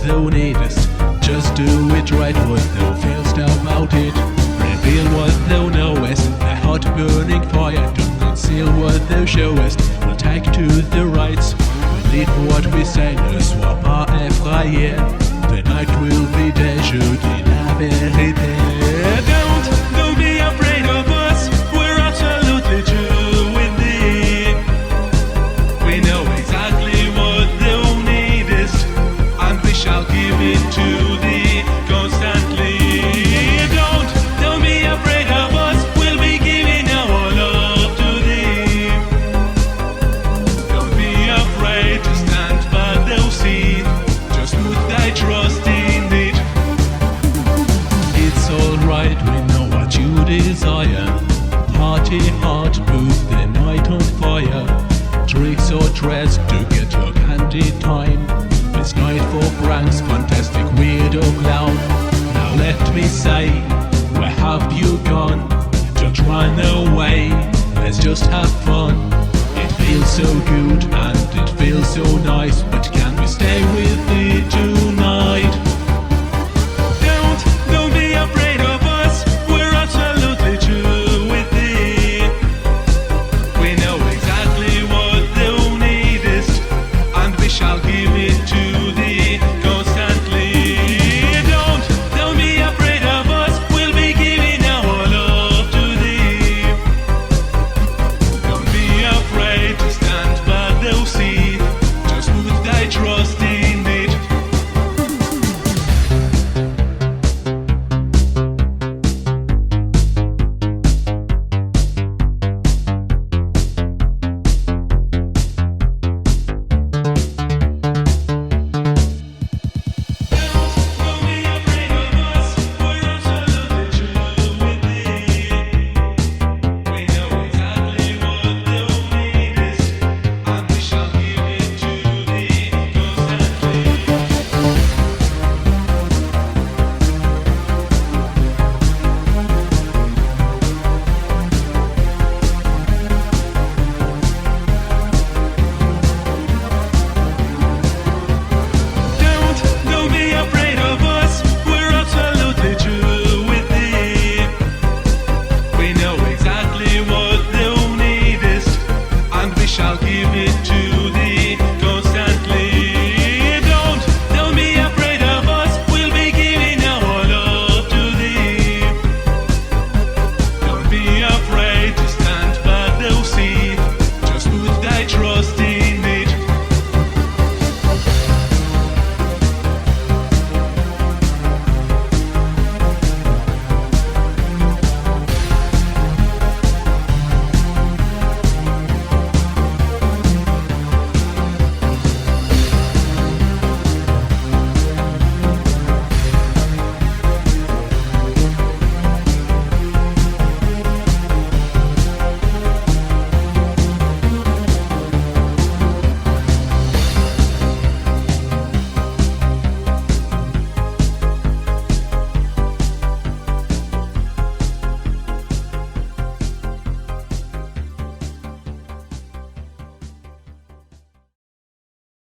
thou needest. Just do it right, what thou feelst about it. Reveal what thou knowest, a hot burning fire. Don't conceal what thou showest, we'll take to the rights. We'll lead what we say, ne sois pas effrayé. The night will be desert in la vérité. Don't be afraid of us, we're absolutely true with thee. We know exactly what thou needest, and we shall give it to thee constantly. Don't be afraid of us, we'll be giving our love to thee. Don't be afraid to stand by thou seat, just put thy trust in it. It's alright, we know what you desire. Party hard, put the night on fire. Tricks or threats to get your candy time. This night for pranks, fantastic weirdo clown. Now let me say, where have you gone? Don't run away, let's just have fun. It feels so good and it feels so nice, but can we stay with thee?